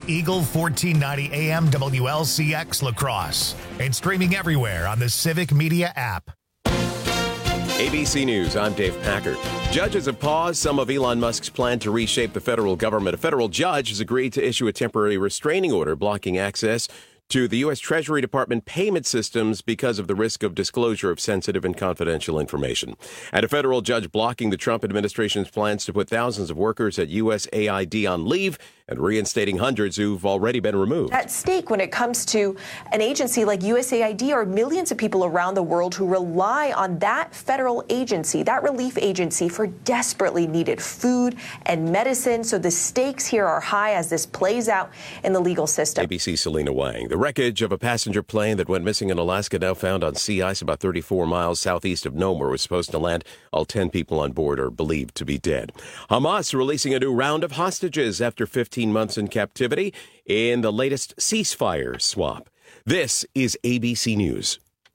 Eagle 1490 AM WLCX La Crosse and streaming everywhere on the Civic Media app. ABC News, I'm Dave Packer. Judges have paused some of Elon Musk's plan to reshape the federal government. A federal judge has agreed to issue a temporary restraining order blocking access to the U.S. Treasury Department payment systems because of the risk of disclosure of sensitive and confidential information. And a federal judge blocking the Trump administration's plans to put thousands of workers at USAID on leave and reinstating hundreds who've already been removed. At stake when it comes to an agency like USAID are millions of people around the world who rely on that federal agency, that relief agency, for desperately needed food and medicine. So the stakes here are high as this plays out in the legal system. ABC's Selena Wang. The wreckage of a passenger plane that went missing in Alaska, now found on sea ice about 34 miles southeast of Nome, where it was supposed to land. All 10 people on board are believed to be dead. Hamas releasing a new round of hostages after 15 months in captivity in the latest ceasefire swap. This is ABC News.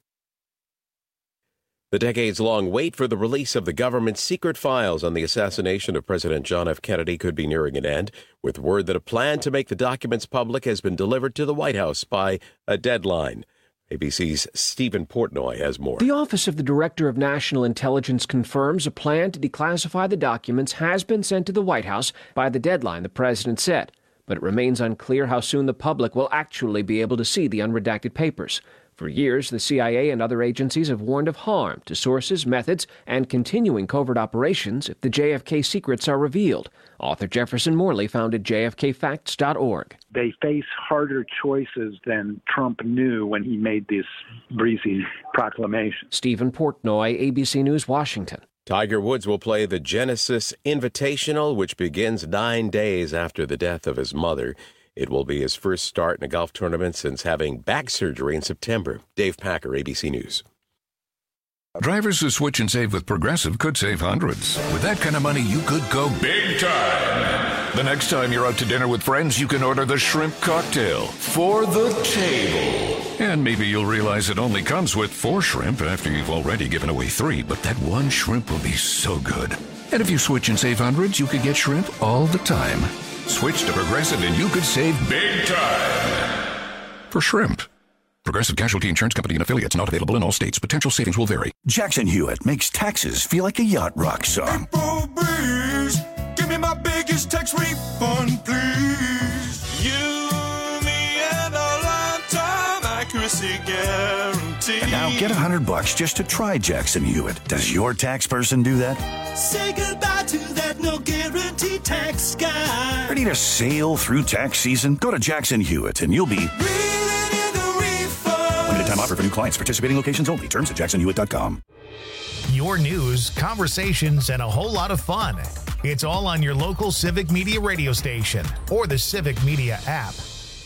The decades-long wait for the release of the government's secret files on the assassination of President John F. Kennedy could be nearing an end, with word that a plan to make the documents public has been delivered to the White House by a deadline. ABC's Stephen Portnoy has more. The Office of the Director of National Intelligence confirms a plan to declassify the documents has been sent to the White House by the deadline the president set, but it remains unclear how soon the public will actually be able to see the unredacted papers. For years, the CIA and other agencies have warned of harm to sources, methods, and continuing covert operations if the JFK secrets are revealed. Author Jefferson Morley founded JFKFacts.org. They face harder choices than Trump knew when he made this breezy proclamation. Stephen Portnoy, ABC News, Washington. Tiger Woods will play the Genesis Invitational, which begins 9 days after the death of his mother. It will be his first start in a golf tournament since having back surgery in September. Dave Packer, ABC News. Drivers who switch and save with Progressive could save hundreds. With that kind of money, you could go big time. The next time you're out to dinner with friends, you can order the shrimp cocktail for the table. And maybe you'll realize it only comes with 4 shrimp after you've already given away 3, but that one shrimp will be so good. And if you switch and save hundreds, you could get shrimp all the time. Switch to Progressive and you could save big time for shrimp. Progressive Casualty Insurance Company and affiliates, not available in all states. Potential savings will vary. Jackson Hewitt makes taxes feel like a yacht rock song. April breeze, give me my biggest tax refund, please. You, me, and a lifetime accuracy guarantee. And now get $100 just to try Jackson Hewitt. Does your tax person do that? Say goodbye to that no guarantee tax guy. Ready to sail through tax season? Go to Jackson Hewitt and you'll be Reeling in the refund. limited time offer for new clients. Participating locations only. Terms at jacksonhewitt.com. Your news, conversations, and a whole lot of fun. It's all on your local Civic Media radio station or the Civic Media app.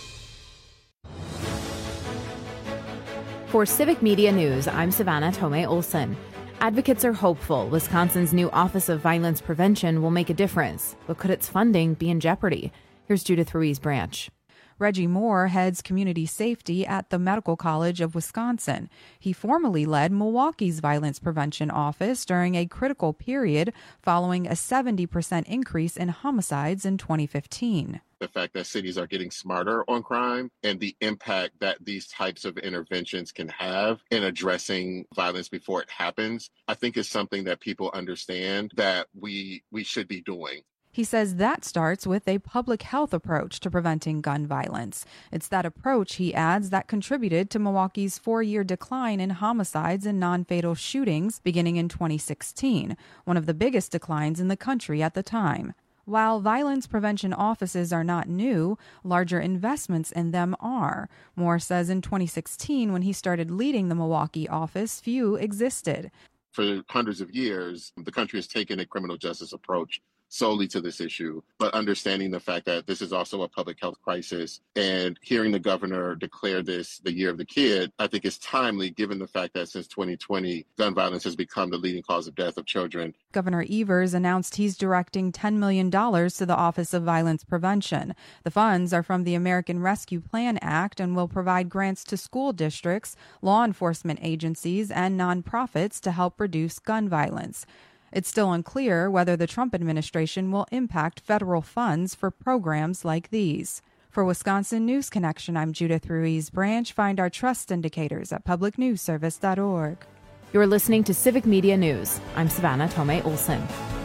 For Civic Media News, I'm Savannah Tomei Olson. Advocates are hopeful Wisconsin's new Office of Violence Prevention will make a difference, but could its funding be in jeopardy? Here's Judith Ruiz-Branch. Reggie Moore heads community safety at the Medical College of Wisconsin. He formerly led Milwaukee's violence prevention office during a critical period following a 70% increase in homicides in 2015. The fact that cities are getting smarter on crime and the impact that these types of interventions can have in addressing violence before it happens, I think is something that people understand that we should be doing. He says that starts with a public health approach to preventing gun violence. It's that approach, he adds, that contributed to Milwaukee's 4-year decline in homicides and non-fatal shootings beginning in 2016, one of the biggest declines in the country at the time. While violence prevention offices are not new, larger investments in them are. Moore says in 2016, when he started leading the Milwaukee office, few existed. For hundreds of years, the country has taken a criminal justice approach solely to this issue, but understanding the fact that this is also a public health crisis and hearing the governor declare this the year of the kid, I think is timely given the fact that since 2020, gun violence has become the leading cause of death of children. Governor Evers announced he's directing $10 million to the Office of Violence Prevention. The funds are from the American Rescue Plan Act and will provide grants to school districts, law enforcement agencies, and nonprofits to help reduce gun violence. It's still unclear whether the Trump administration will impact federal funds for programs like these. For Wisconsin News Connection, I'm Judith Ruiz Branch. Find our trust indicators at publicnewsservice.org. You're listening to Civic Media News. I'm Savannah Tomei Olson.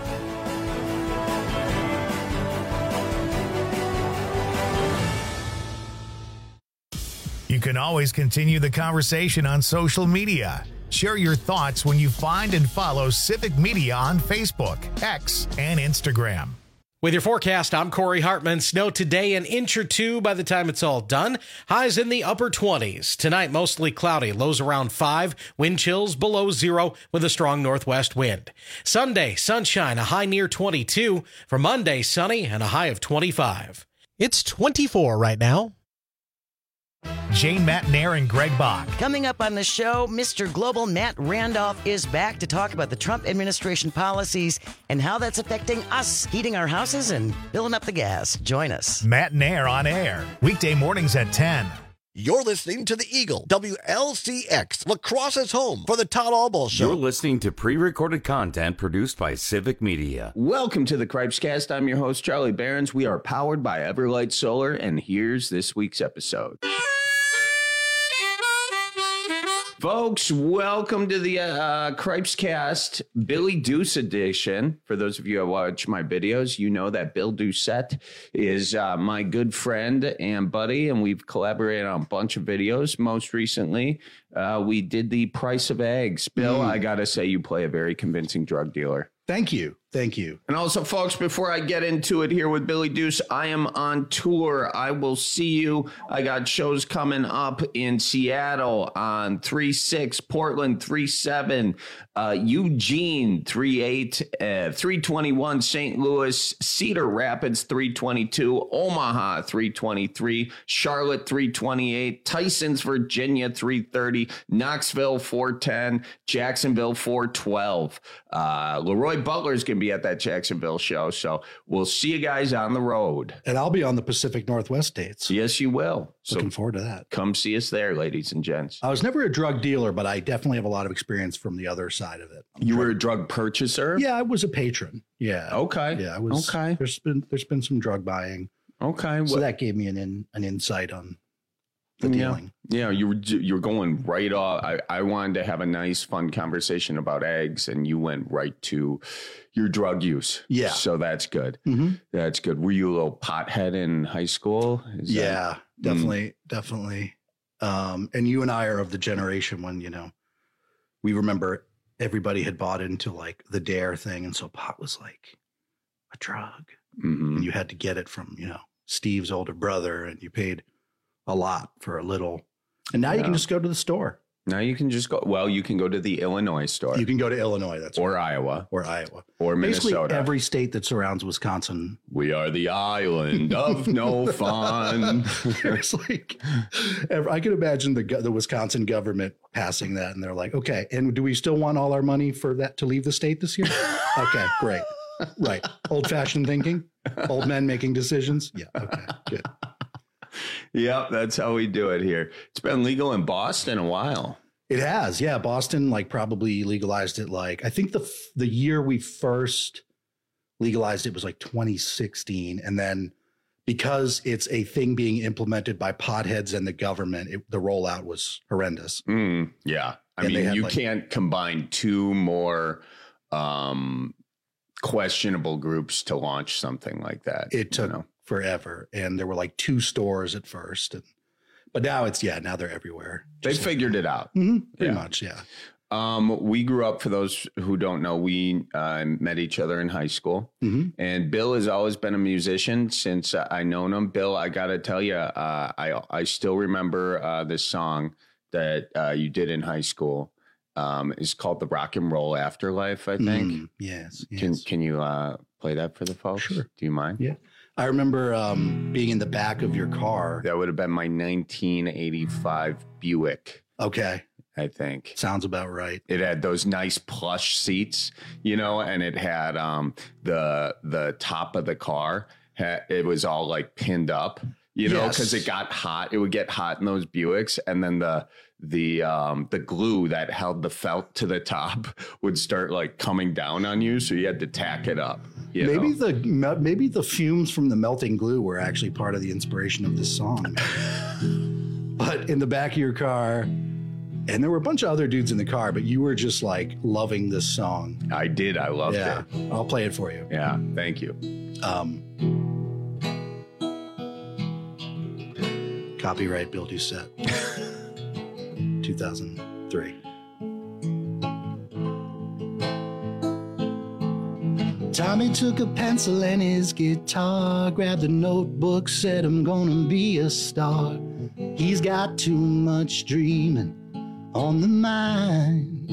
You can always continue the conversation on social media. Share your thoughts when you find and follow Civic Media on Facebook, X, and Instagram. With your forecast, I'm Corey Hartman. Snow today, an inch or two by the time it's all done. Highs in the upper 20s. Tonight, mostly cloudy. Lows around 5. Wind chills below 0 with a strong northwest wind. Sunday, sunshine, a high near 22. For Monday, sunny and a high of 25. It's 24 right now. Jane Matnair and Greg Bach. Coming up on the show, Mr. Global Matt Randolph is back to talk about the Trump administration policies and how that's affecting us, heating our houses and filling up the gas. Join us. Matnair on air, weekday mornings at 10. You're listening to The Eagle, WLCX, La Crosse's home for the Todd Albaugh Show. You're listening to pre-recorded content produced by Civic Media. Welcome to the Cripescast. I'm your host, Charlie Behrens. We are powered by Everlight Solar, and here's this week's episode. Folks, welcome to the Cripescast Billy Deuce edition. For those of you who watch my videos, you know that Bill Doucette is my good friend and buddy, and we've collaborated on a bunch of videos. Most recently, we did the price of eggs. Bill, I got to say, you play a very convincing drug dealer. Thank you. Thank you. And also, folks, before I get into it here with Billy Deuce, I am on tour. I will see you. I got shows coming up in Seattle on 3/6, Portland 3/7, Eugene 3/8, 3/21, St. Louis, Cedar Rapids 3/22, Omaha 3/23, Charlotte 3/28, Tysons, Virginia 3/30, Knoxville 4/10, Jacksonville 4/12. Leroy Butler's going to be at that Jacksonville show, so we'll see you guys on the road. And I'll be on the Pacific Northwest dates. Yes, you will. Looking forward to that. Come see us there, ladies and gents. I was never a drug dealer, but I definitely have a lot of experience from the other side of it. You were a drug purchaser? Yeah, I was a patron. Yeah. Okay. Yeah, I was. Okay. There's been some drug buying. Okay. So that gave me an insight on the dealing. Yeah, you're going right off. I wanted to have a nice, fun conversation about eggs, and you went right to your drug use. Yeah. So that's good. Mm-hmm. That's good. Were you a little pothead in high school? Definitely. And you and I are of the generation when, we remember everybody had bought into like the DARE thing. And so pot was like a drug. Mm-hmm. And you had to get it from, Steve's older brother, and you paid a lot for a little. And now you can just go to the store. Now you can just go. Well, you can go to the Illinois store. You can go to Illinois. That's or right. Iowa. Or Iowa. Or Minnesota. Basically every state that surrounds Wisconsin. We are the island of no fun. It's like, I can imagine the Wisconsin government passing that, and they're like, okay, and do we still want all our money for that to leave the state this year? Okay, great. Right. Old-fashioned thinking. Old men making decisions. Yeah. Okay, good. Yep, that's how we do it here. It's been legal in Boston a while. It has, yeah. Boston probably legalized it I think the year we first legalized it was 2016, and then because it's a thing being implemented by potheads and the government, the rollout was horrendous. Yeah, I mean, you can't combine two more questionable groups to launch something like that. It took forever, and there were 2 stores at first, but now now they're everywhere. They figured it out. Pretty much, yeah. We grew up, for those who don't know, we met each other in high school, and Bill has always been a musician since I known him. Bill, I got to tell you, I still remember this song that you did in high school. It's called The Rock and Roll Afterlife, I think. Yes. Can you play that for the folks? Sure. Do you mind? Yeah. I remember being in the back of your car. That would have been my 1985 Buick. Okay. I think. Sounds about right. It had those nice plush seats, and it had the top of the car. It was all pinned up, because it got hot. It would get hot in those Buicks, and then the glue that held the felt to the top would start coming down on you, so you had to tack it up. You maybe the fumes from the melting glue were actually part of the inspiration of this song. But in the back of your car, and there were a bunch of other dudes in the car, but you were just like loving this song. I did. I loved it. I'll play it for you. Yeah. Thank you. Copyright Bill Doucette. 2003. Tommy took a pencil and his guitar, grabbed a notebook, said, I'm gonna be a star. He's got too much dreaming on the mind.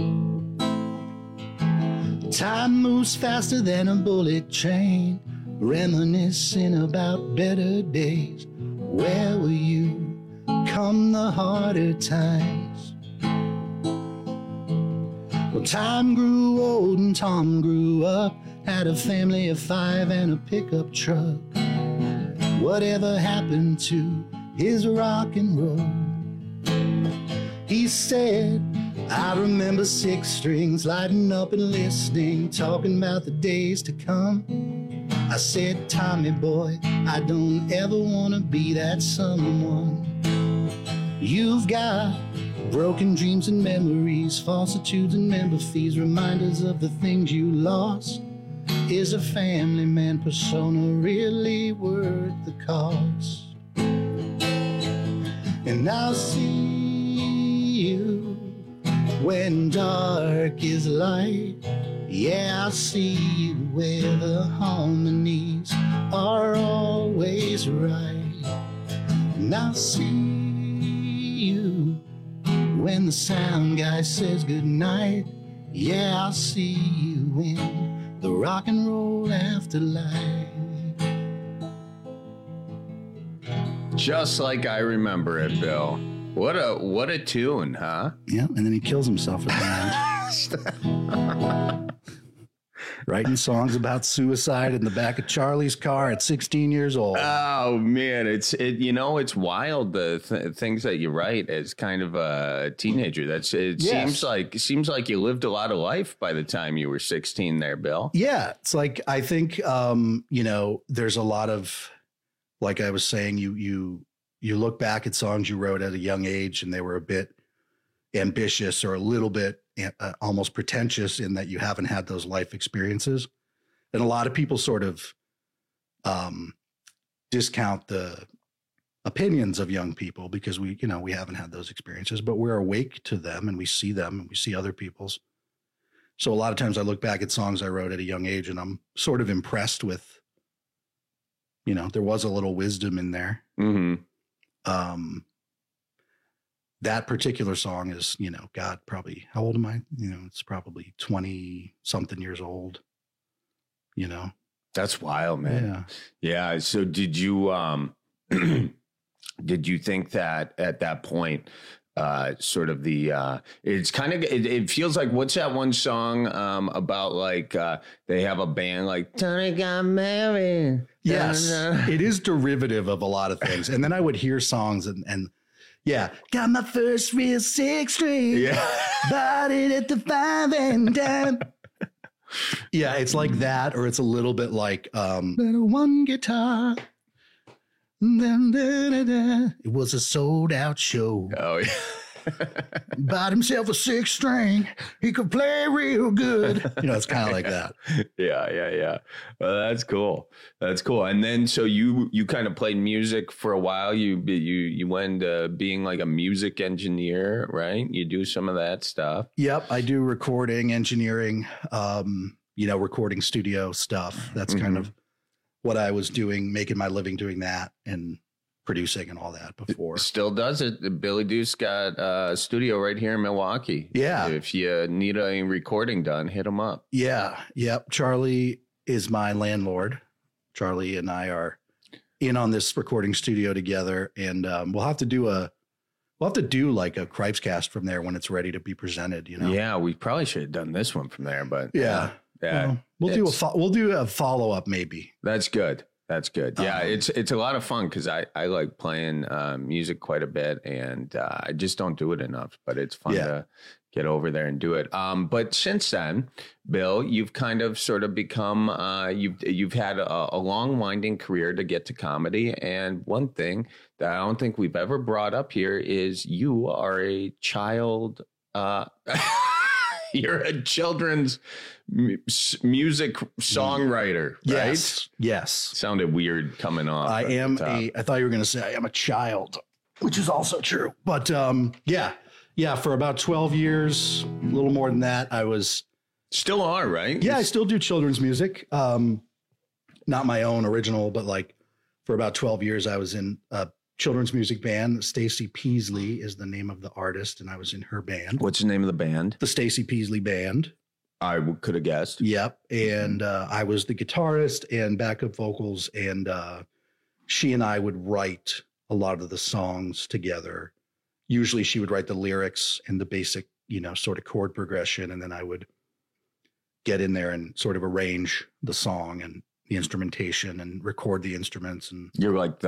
Time moves faster than a bullet train, reminiscing about better days. Where were you come the harder times? Well, time grew old and Tom grew up, had a family of 5 and a pickup truck. Whatever happened to his rock and roll? He said, I remember 6 strings lighting up and listening, talking about the days to come. I said, Tommy boy, I don't ever want to be that someone. You've got broken dreams and memories, falsitudes and member fees, reminders of the things you lost. Is a family man persona really worth the cost? And I'll see you when dark is light. Yeah, I'll see you where the harmonies are always right. And I'll see you when the sound guy says goodnight. Yeah, I'll see you in the rock and roll afterlife. Just like I remember it, Bill. What a tune, huh? Yeah, and then he kills himself at the end. Writing songs about suicide in the back of Charlie's car at 16 years old. Oh man, it's wild the things that you write as kind of a teenager. Seems like you lived a lot of life by the time you were 16 there, Bill. Yeah, it's like I think there's a lot of, like I was saying, you look back at songs you wrote at a young age and they were a bit ambitious or a little bit almost pretentious in that you haven't had those life experiences. And a lot of people sort of discount the opinions of young people because we haven't had those experiences, but we're awake to them and we see them and we see other people's. So a lot of times I look back at songs I wrote at a young age and I'm sort of impressed with, there was a little wisdom in there. Mm-hmm. That particular song is, God, probably, how old am I? It's probably 20 something years old, That's wild, man. Yeah. So did you think that at that point, sort of it's kind of, it feels like, what's that one song about like they have a band like Tony got married. Yes, it is derivative of a lot of things. And then I would hear songs and yeah, got my first real 6 string. Yeah, bought it at the 5 and dime. Yeah, it's like that, or it's a little bit like little one guitar. It was a sold out show. Oh yeah. Bought himself a 6 string. He could play real good. It's kind of like that. Yeah. Well, that's cool. And then, so you kind of played music for a while. You went being like a music engineer, right? You do some of that stuff. Yep. I do recording, engineering, recording studio stuff. That's kind of what I was doing, making my living doing that and producing and all that before. Still does it. Billy Deuce got a studio right here in Milwaukee. Yeah. If you need a recording done, hit him up. Yeah. Yep. Charlie is my landlord. Charlie and I are in on this recording studio together, and we'll have to do like a Cripescast from there when it's ready to be presented. Yeah, we probably should have done this one from there, but yeah. Well, we'll do a follow up maybe. That's good. That's good. Yeah, it's a lot of fun because I like playing music quite a bit, and I just don't do it enough. But it's fun to get over there and do it. But since then, Bill, you've kind of sort of become you've had a long, winding career to get to comedy. And one thing that I don't think we've ever brought up here is you are a child. You're a children's music songwriter, right? Yes. Sounded weird coming off. I thought you were going to say I am a child, which is also true. But for about 12 years, a little more than that, I was. Still are, right? Yeah, I still do children's music. Not my own original, but like for about 12 years, I was in a children's music band. Stacey Peasley is the name of the artist, and I was in her band. What's the name of the band? The Stacey Peasley Band. I could have guessed. Yep. And I was the guitarist and backup vocals, and she and I would write a lot of the songs together. Usually she would write the lyrics and the basic, sort of chord progression, and then I would get in there and sort of arrange the song and the instrumentation and record the instruments. And you're like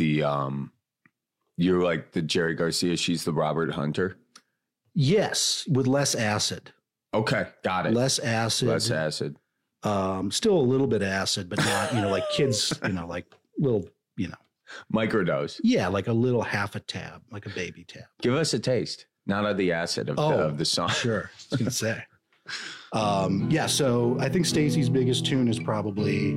you're like the Jerry Garcia. She's the Robert Hunter. Yes, with less acid. Okay, got it. Less acid. Still a little bit of acid, but not, like kids, like little, microdose. Yeah, like a little half a tab, like a baby tab. Give us a taste, not of the acid of the song. Sure, I was gonna say. So I think Stacey's biggest tune is probably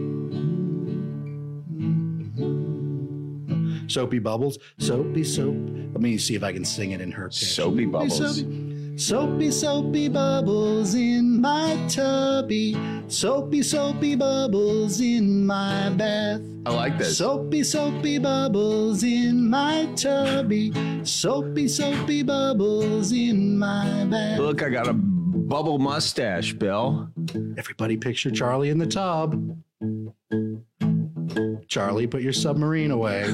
Soapy Bubbles. Soapy soap. Let me see if I can sing it in her pitch. Soapy Bubbles. Soapy, soapy bubbles in my tubby. Soapy, soapy bubbles in my bath. I like this. Soapy, soapy bubbles in my tubby. Soapy, soapy bubbles in my bath. Look, I got a bubble mustache, Bill. Everybody picture Charlie in the tub. Charlie, put your submarine away.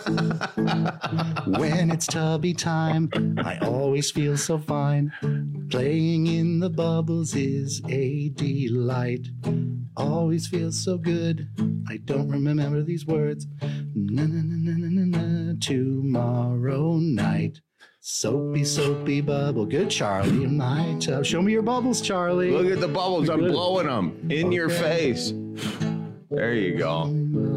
When it's tubby time, I always feel so fine. Playing in the bubbles is a delight. Always feels so good. I don't remember these words. Na, na, na, na, na, na, tomorrow night. Soapy, soapy bubble. Good, Charlie, in my tub. Show me your bubbles, Charlie. Look at the bubbles. I'm blowing them in your face. There you go.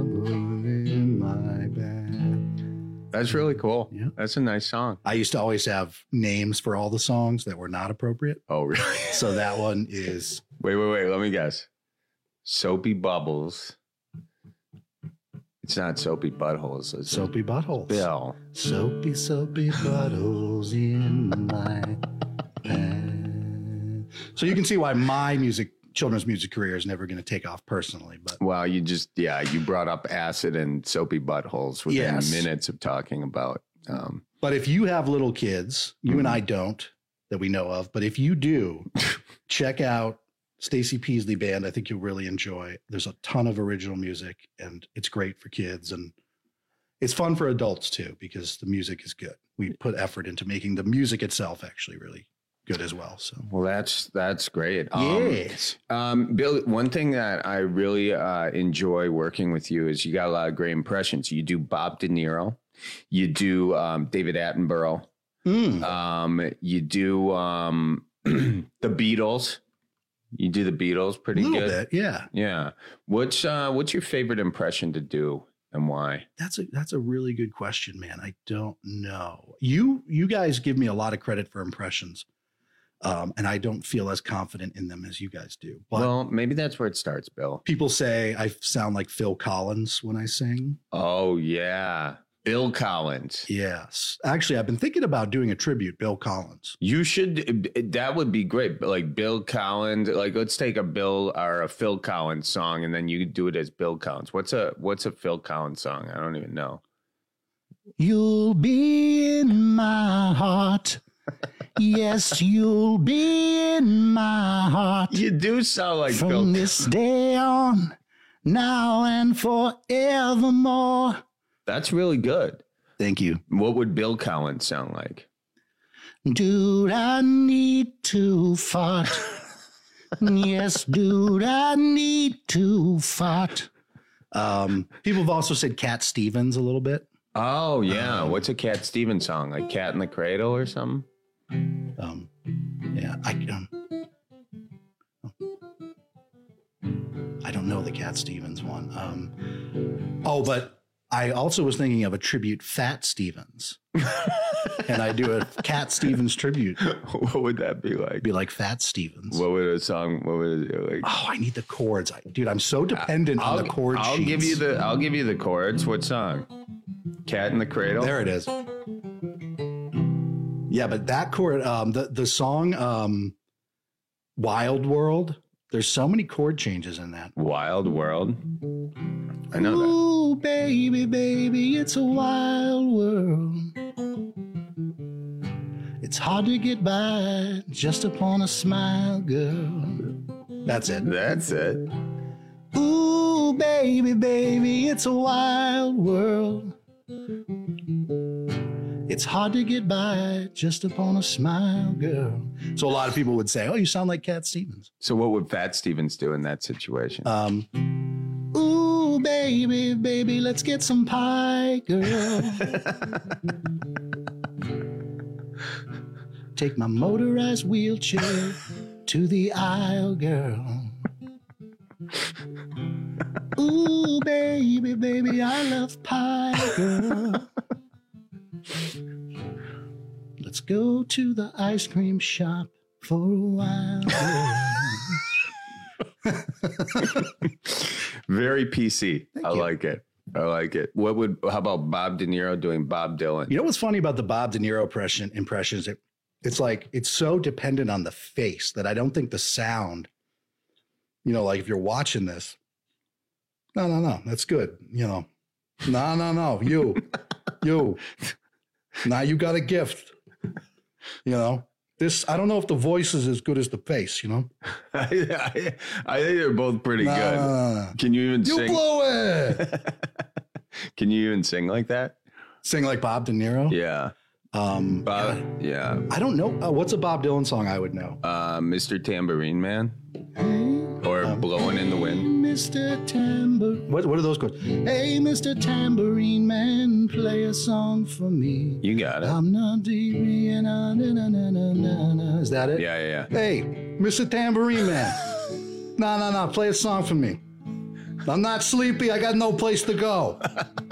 That's really cool. Yeah. That's a nice song. I used to always have names for all the songs that were not appropriate. Oh, really? So that one is... Wait. Let me guess. Soapy Bubbles. It's not Soapy Buttholes. Is Soapy Buttholes. Bill. Soapy, soapy buttholes in my bed. So you can see why my children's music career is never going to take off personally. But well, you brought up acid and soapy buttholes within minutes of talking about. But if you have little kids, you and I don't that we know of, but if you do, check out Stacey Peasley Band. I think you'll really enjoy. There's a ton of original music, and it's great for kids, and it's fun for adults too because the music is good. We put effort into making the music itself actually really good as well. So well, that's great. Yes. Bill, one thing that I really enjoy working with you is you got a lot of great impressions. You do Bob De Niro, you do David Attenborough, you do the Beatles. You do the Beatles pretty good. A little bit, yeah. Yeah. What's your favorite impression to do and why? That's a really good question, man. I don't know. You guys give me a lot of credit for impressions. And I don't feel as confident in them as you guys do. But well, maybe that's where it starts, Bill. People say I sound like Phil Collins when I sing. Oh, yeah. Bill Collins. Yes. Actually, I've been thinking about doing a tribute, Bill Collins. You should. That would be great. Like Bill Collins. Like let's take a Bill or a Phil Collins song, and then you do it as Bill Collins. What's a Phil Collins song? I don't even know. You'll be in my heart. Yes, you'll be in my heart. You do sound like from Bill. From this day on, now and forevermore. That's really good. Thank you. What would Bill Collins sound like? Dude, I need to fart. Yes, dude, I need to fart. People have also said Cat Stevens a little bit. Oh yeah, what's a Cat Stevens song? Like Cat in the Cradle or something? Yeah, I don't know the Cat Stevens one. But I also was thinking of a tribute, Fat Stevens, and I do a Cat Stevens tribute. What would that be like? Be like Fat Stevens. What would a song? What would it like? Oh, I need the chords, dude. I'm so dependent on the chord sheets. I'll give you the chords. What song? Cat in the Cradle. There it is. Yeah, but that chord, the song, Wild World. There's so many chord changes in that. Wild World. I know that. Ooh, baby, baby, it's a wild world. It's hard to get by just upon a smile, girl. That's it. That's it. Ooh, baby, baby, it's a wild world. It's hard to get by just upon a smile, girl. So a lot of people would say, oh, you sound like Cat Stevens. So what would Fat Stevens do in that situation? Ooh, baby, baby, let's get some pie, girl. Take my motorized wheelchair to the aisle, girl. Ooh, baby, baby, I love pie, girl. Let's go to the ice cream shop for a while. Very PC. I like it. How about Bob De Niro doing Bob Dylan? You know what's funny about the Bob De Niro impressions? It's like, it's so dependent on the face that I don't think the sound, like if you're watching this, no, that's good. No, you. Now you got a gift. This, I don't know if the voice is as good as the face, I think they're both pretty good. No. Can you even sing? You blow it. Can you even sing like that? Sing like Bob De Niro? Yeah. Bob, yeah. I don't know. What's a Bob Dylan song I would know? Mr. Tambourine Man. Or Blowing in the Wind. Mr. Tambourine. What are those chords? Hey, Mr. Tambourine Man, play a song for me. You got it. I'm not deep and na. Is that it? Yeah. Hey, Mr. Tambourine Man. No. Play a song for me. I'm not sleepy. I got no place to go.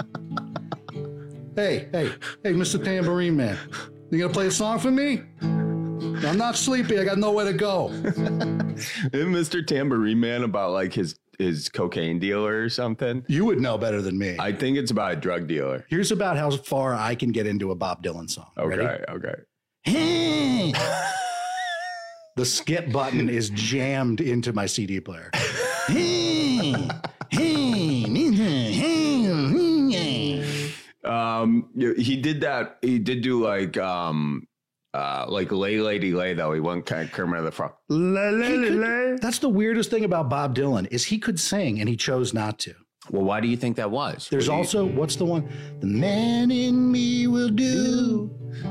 Hey, Mr. Tambourine Man. You gonna play a song for me? I'm not sleepy. I got nowhere to go. Isn't Mr. Tambourine Man about like his cocaine dealer or something? You would know better than me. I think it's about a drug dealer. Here's about how far I can get into a Bob Dylan song. Okay, Ready? okay. The skip button is jammed into my CD player. He did that. He did do like Lay Lady Lay, though. He went kind of Kermit of the Frog. That's the weirdest thing about Bob Dylan is he could sing and he chose not to. Well, why do you think that was? There's also, what's the one? The man in me will do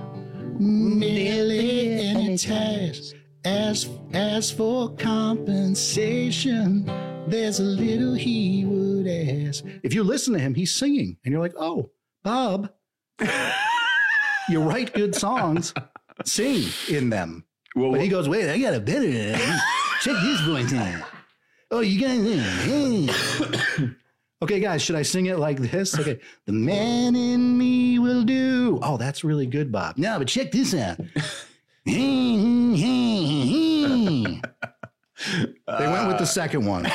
nearly any task. As for compensation, there's a little he would ask. If you listen to him, he's singing and you're like, oh, Bob, you write good songs, sing in them. Well, but he goes, wait, I got a better. Check this voice out. Oh, you got Okay, guys, should I sing it like this? Okay. The man in me will do. Oh, that's really good, Bob. No, but check this out. They went with the second one.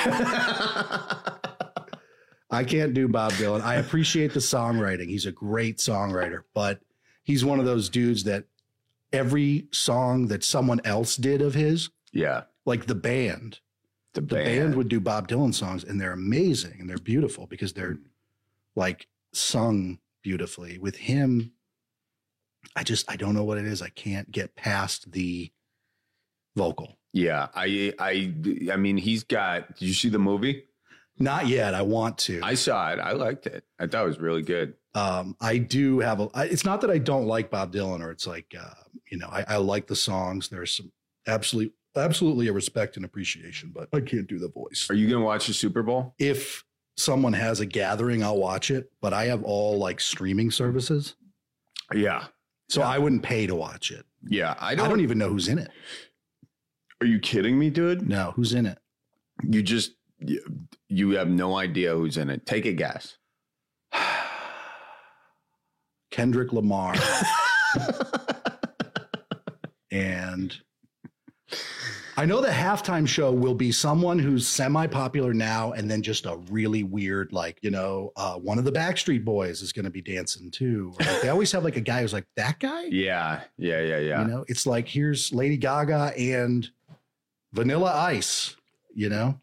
I can't do Bob Dylan. I appreciate the songwriting. He's a great songwriter, but he's one of those dudes that every song that someone else did of his, like the band would do Bob Dylan songs, and they're amazing and they're beautiful because they're like sung beautifully. With him, I don't know what it is. I can't get past the vocal. Yeah, I mean, he's got. Did you see the movie? Not yet. I want to. I saw it. I liked it. I thought it was really good. I do have it's not that I don't like Bob Dylan, or it's like I like the songs. There's some absolutely a respect and appreciation, but I can't do the voice. Are you gonna watch the Super Bowl? If someone has a gathering, I'll watch it, but I have all like streaming services. Yeah. So I wouldn't pay to watch it. Yeah. I don't even know who's in it. Are you kidding me, dude? No, who's in it? You have no idea who's in it. Take a guess. Kendrick Lamar. And I know the halftime show will be someone who's semi-popular now and then just a really weird, like, one of the Backstreet Boys is going to be dancing too. Or like, they always have like a guy who's like, that guy? Yeah. It's like, here's Lady Gaga and Vanilla Ice, Yeah.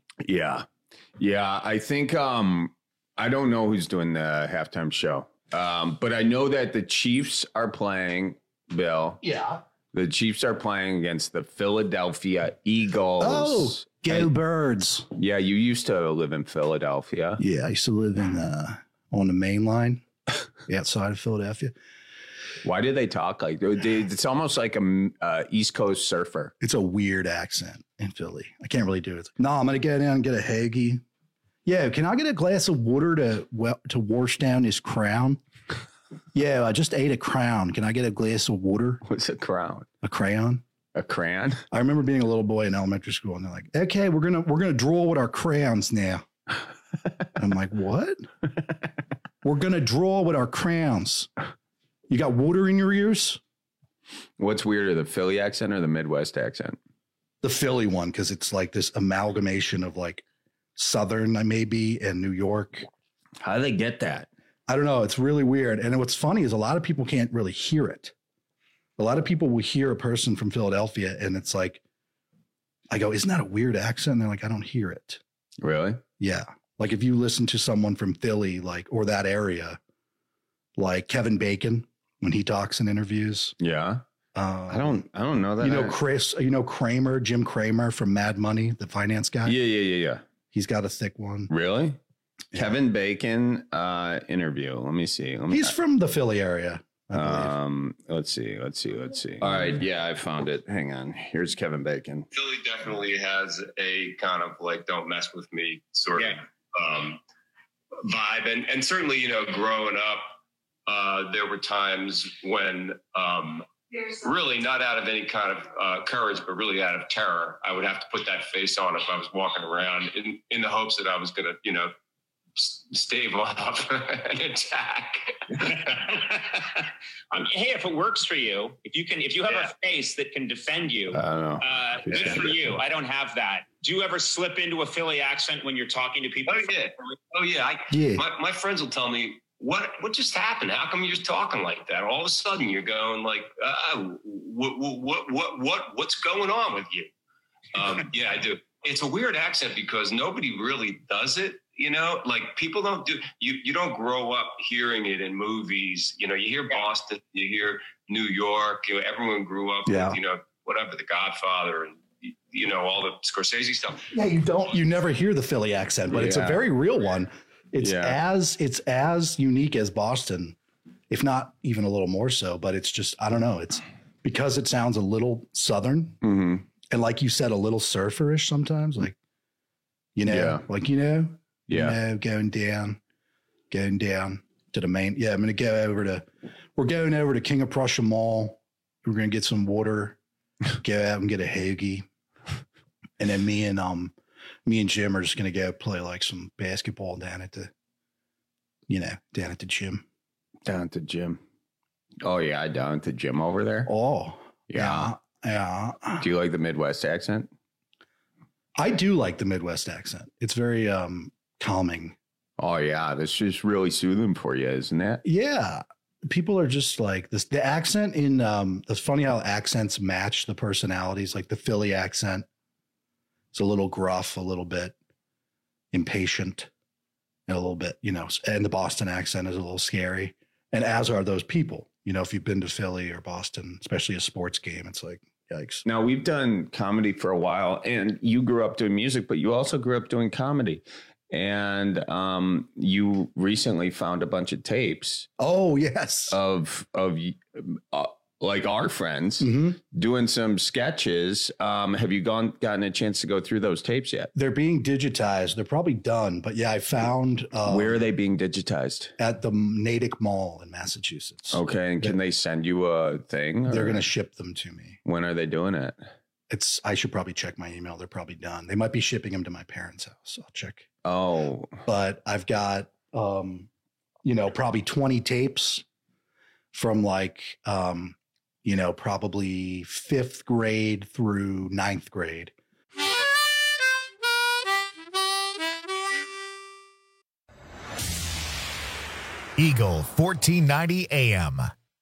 I think, I don't know who's doing the halftime show. But I know that the Chiefs are playing, Bill. Yeah. The Chiefs are playing against the Philadelphia Eagles. Oh, go Birds. Yeah, you used to live in Philadelphia. Yeah, I used to live on the main line outside of Philadelphia. Why do they talk like that? It's almost like a East Coast surfer. It's a weird accent in Philly. I can't really do it. No, I'm going to go down and get a hoagie. Yeah, can I get a glass of water to wash down this crown? Yeah, I just ate a crown. Can I get a glass of water? What's a crown? A crayon. A crayon? I remember being a little boy in elementary school, and they're like, "Okay, we're gonna draw with our crayons now." I'm like, "What? We're gonna draw with our crayons." You got water in your ears? What's weirder, the Philly accent or the Midwest accent? The Philly one, because it's like this amalgamation of like Southern, maybe, and New York. How do they get that? I don't know. It's really weird. And what's funny is a lot of people can't really hear it. A lot of people will hear a person from Philadelphia and it's like, I go, isn't that a weird accent? And they're like, I don't hear it. Really? Yeah. Like if you listen to someone from Philly, like, or that area, like Kevin Bacon, when he talks in interviews. Yeah. I don't know that. Kramer, Jim Kramer from Mad Money, the finance guy. Yeah. He's got a thick one. Really? Yeah. Kevin Bacon interview. Let me see. He's from the Philly area. Let's see. All right. Yeah, I found it. Hang on. Here's Kevin Bacon. Philly definitely has a kind of like, don't mess with me sort of vibe. And certainly, growing up, there were times when really not out of any kind of courage, but really out of terror, I would have to put that face on if I was walking around in the hopes that I was going to, stave off an attack. Hey, if it works for you, if you have a face that can defend you, good for you. I don't have that. Do you ever slip into a Philly accent when you're talking to people? Oh yeah. My friends will tell me, what just happened? How come you're just talking like that? All of a sudden you're going like, what's going on with you? Yeah, I do. It's a weird accent because nobody really does it. Like people don't do, you don't grow up hearing it in movies. You hear Boston, you hear New York, everyone grew up with, whatever, The Godfather and, all the Scorsese stuff. Yeah, you never hear the Philly accent, but it's a very real one. It's as unique as Boston, if not even a little more so, but it's just, I don't know. It's because it sounds a little Southern and like you said, a little surferish sometimes, like, going down to the main. Yeah. We're going over to King of Prussia Mall. We're going to get some water, go out and get a hoagie. And then me and Jim are just going to go play like some basketball down at the gym. Down at the gym. Oh yeah. Down at the gym over there. Oh yeah. Yeah. Do you like the Midwest accent? I do like the Midwest accent. It's very calming. Oh yeah. That's just really soothing for you, isn't it? Yeah. People are just like this. The accent in, it's funny how accents match the personalities. Like the Philly accent, it's a little gruff, a little bit impatient, and a little bit, and the Boston accent is a little scary. And as are those people, if you've been to Philly or Boston, especially a sports game, it's like, yikes. Now we've done comedy for a while and you grew up doing music, but you also grew up doing comedy. And you recently found a bunch of tapes. Oh, yes. Of like our friends, doing some sketches. Have you gotten a chance to go through those tapes yet? They're being digitized. They're probably done. But yeah, I found... where are they being digitized? At the Natick Mall in Massachusetts. Okay. And can they send you a thing? They're going to ship them to me. When are they doing it? I should probably check my email. They're probably done. They might be shipping them to my parents' house. I'll check. Oh. But I've got, probably 20 tapes from probably 5th grade through 9th grade. Eagle 1490 AM.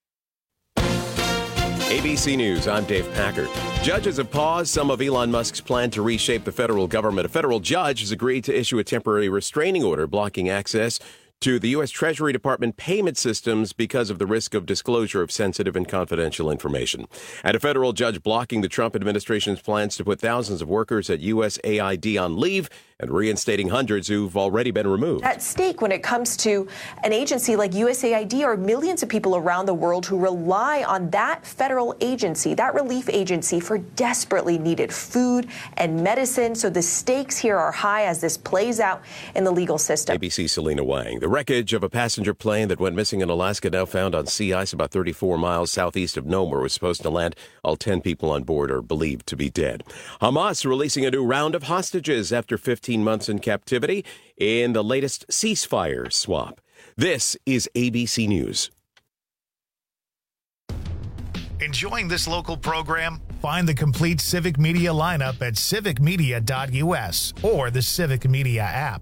ABC News, I'm Dave Packard. Judges have paused some of Elon Musk's plan to reshape the federal government. A federal judge has agreed to issue a temporary restraining order blocking access to the U.S. Treasury Department payment systems because of the risk of disclosure of sensitive and confidential information. And a federal judge blocking the Trump administration's plans to put thousands of workers at USAID on leave and reinstating hundreds who've already been removed. At stake when it comes to an agency like USAID are millions of people around the world who rely on that federal agency, that relief agency, for desperately needed food and medicine. So the stakes here are high as this plays out in the legal system. ABC's Selena Wang. The wreckage of a passenger plane that went missing in Alaska now found on sea ice about 34 miles southeast of Nome, where it was supposed to land. All 10 people on board are believed to be dead. Hamas releasing a new round of hostages after 15 months in captivity in the latest ceasefire swap. This is ABC News. Enjoying this local program? Find the complete Civic Media lineup at civicmedia.us or the Civic Media app.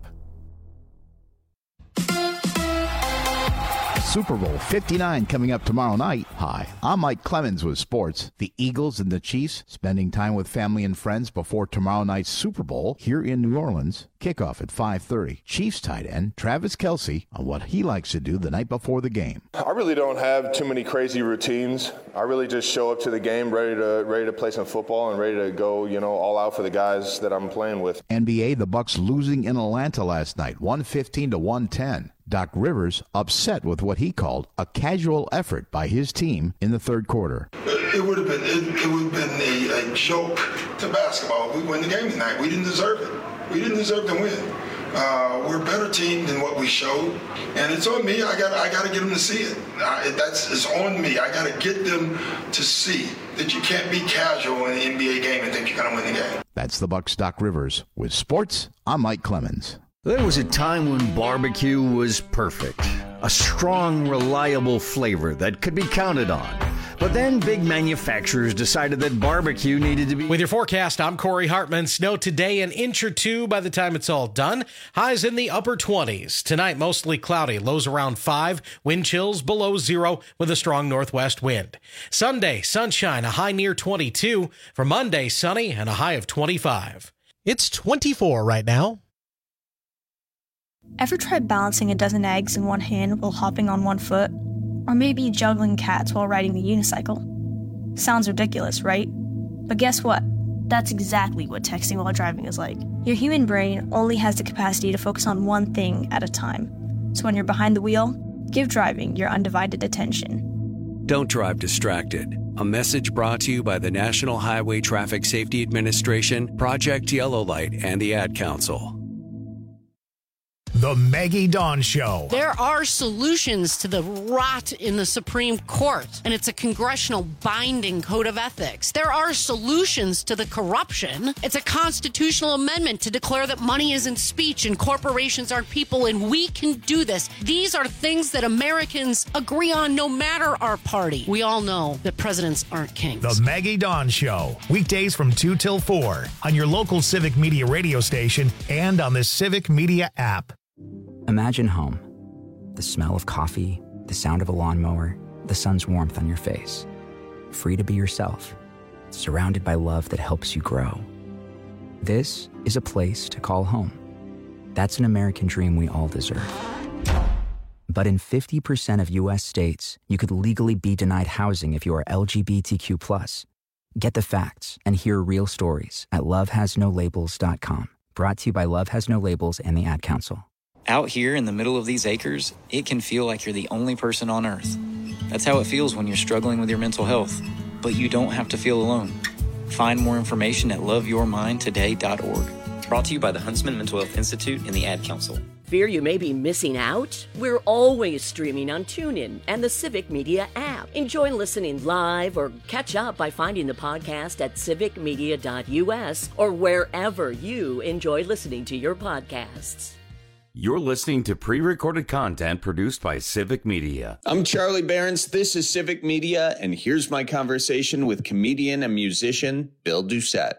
Super Bowl 59 coming up tomorrow night. Hi, I'm Mike Clemens with sports. The Eagles and the Chiefs spending time with family and friends before tomorrow night's Super Bowl here in New Orleans. Kickoff at 5:30. Chiefs tight end Travis Kelce on what he likes to do the night before the game. I really don't have too many crazy routines. I really just show up to the game ready to play some football and ready to go, all out for the guys that I'm playing with. NBA, the Bucks losing in Atlanta last night, 115-110. Doc Rivers upset with what he called a casual effort by his team in the third quarter. It would have been a joke to basketball. We win the game tonight. We didn't deserve it. We didn't deserve to win. We're a better team than what we showed, and it's on me. I got to get them to see it. It's on me. I got to get them to see that you can't be casual in an NBA game and think you're going to win the game. That's the Bucks' Doc Rivers. With sports, I'm Mike Clemens. There was a time when barbecue was perfect. A strong, reliable flavor that could be counted on. But then big manufacturers decided that barbecue needed to be... With your forecast, I'm Corey Hartman. Snow today, an inch or two by the time it's all done. Highs in the upper 20s. Tonight, mostly cloudy. Lows around 5. Wind chills below 0 with a strong northwest wind. Sunday, sunshine, a high near 22. For Monday, sunny and a high of 25. It's 24 right now. Ever tried balancing a dozen eggs in one hand while hopping on one foot? Or maybe juggling cats while riding the unicycle? Sounds ridiculous, right? But guess what? That's exactly what texting while driving is like. Your human brain only has the capacity to focus on one thing at a time. So when you're behind the wheel, give driving your undivided attention. Don't drive distracted. A message brought to you by the National Highway Traffic Safety Administration, Project Yellow Light, and the Ad Council. The Maggie Dawn Show. There are solutions to the rot in the Supreme Court, and it's a congressional binding code of ethics. There are solutions to the corruption. It's a constitutional amendment to declare that money isn't speech and corporations aren't people, and we can do this. These are things that Americans agree on no matter our party. We all know that presidents aren't kings. The Maggie Dawn Show. Weekdays from 2 till 4 on your local Civic Media radio station and on the Civic Media app. Imagine home. The smell of coffee, the sound of a lawnmower, the sun's warmth on your face. Free to be yourself, surrounded by love that helps you grow. This is a place to call home. That's an American dream we all deserve. But in 50% of U.S. states, you could legally be denied housing if you are LGBTQ+. Get the facts and hear real stories at lovehasnolabels.com. Brought to you by Love Has No Labels and the Ad Council. Out here in the middle of these acres, it can feel like you're the only person on Earth. That's how it feels when you're struggling with your mental health. But you don't have to feel alone. Find more information at loveyourmindtoday.org. Brought to you by the Huntsman Mental Health Institute and the Ad Council. Fear you may be missing out? We're always streaming on TuneIn and the Civic Media app. Enjoy listening live or catch up by finding the podcast at civicmedia.us or wherever you enjoy listening to your podcasts. You're listening to pre-recorded content produced by Civic Media. I'm Charlie Behrens. This is Civic Media, and here's my conversation with comedian and musician Bill Doucette.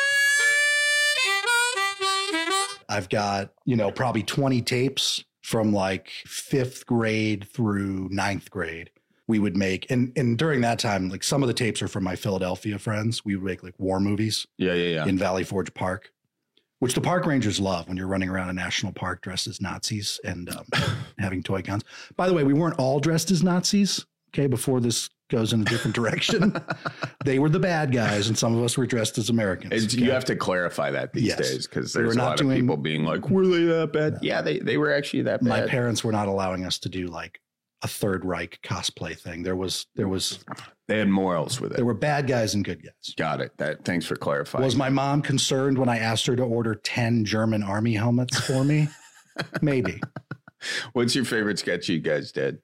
I've got, probably 20 tapes from like 5th grade through 9th grade we would make. And during that time, like some of the tapes are from my Philadelphia friends. We would make like war movies in Valley Forge Park, which the park rangers love when you're running around a national park dressed as Nazis and having toy guns. By the way, we weren't all dressed as Nazis. Okay, before this goes in a different direction, they were the bad guys, and some of us were dressed as Americans. You have to clarify that these days because there's a lot of people being like, "Were they that bad?" Yeah, they were actually that bad. My parents were not allowing us to do like a Third Reich cosplay thing. There was. They had morals with it. There were bad guys and good guys. Got it. Thanks for clarifying. Was my mom concerned when I asked her to order 10 German army helmets for me? Maybe. What's your favorite sketch you guys did?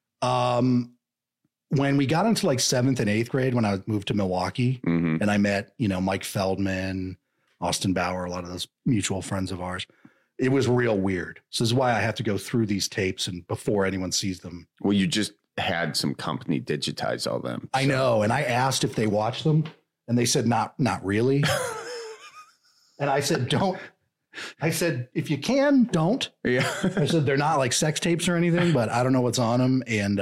When we got into like 7th and 8th grade, when I moved to Milwaukee and I met, Mike Feldman, Austin Bauer, a lot of those mutual friends of ours, it was real weird. So this is why I have to go through these tapes and before anyone sees them. Well, you just had some company digitize all them. So. I know. And I asked if they watched them and they said, not really. And I said, don't. I said, if you can, don't. Yeah. I said, they're not like sex tapes or anything, but I don't know what's on them.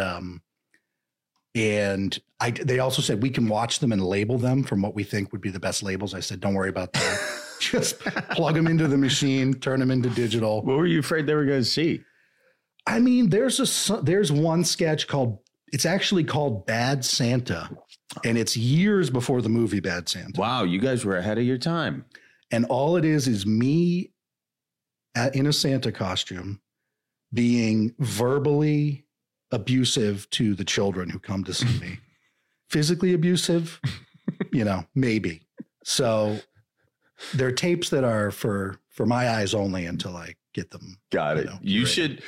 And they also said we can watch them and label them from what we think would be the best labels. I said, don't worry about that. Just plug them into the machine, turn them into digital. What were you afraid they were going to see? I mean, there's one sketch it's actually called Bad Santa, and it's years before the movie Bad Santa. Wow, you guys were ahead of your time. And all it is me in a Santa costume being verbally abusive to the children who come to see me. Physically abusive, maybe. So there are tapes that are for my eyes only until I get them. Got it. You should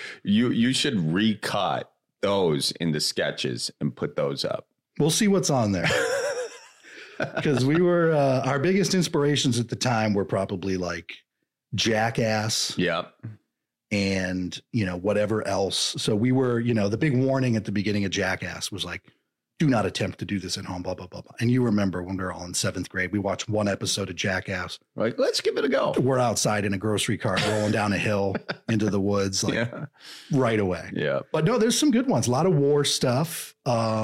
recut those into sketches and put those up. We'll see what's on there. Because we were our biggest inspirations at the time were probably like Jackass. Yep. And, whatever else. So we were, the big warning at the beginning of Jackass was like, do not attempt to do this at home, blah, blah, blah, blah. And you remember when we were all in 7th grade, we watched one episode of Jackass. Like, let's give it a go. We're outside in a grocery cart rolling down a hill into the woods, right away. Yeah. But no, there's some good ones. A lot of war stuff.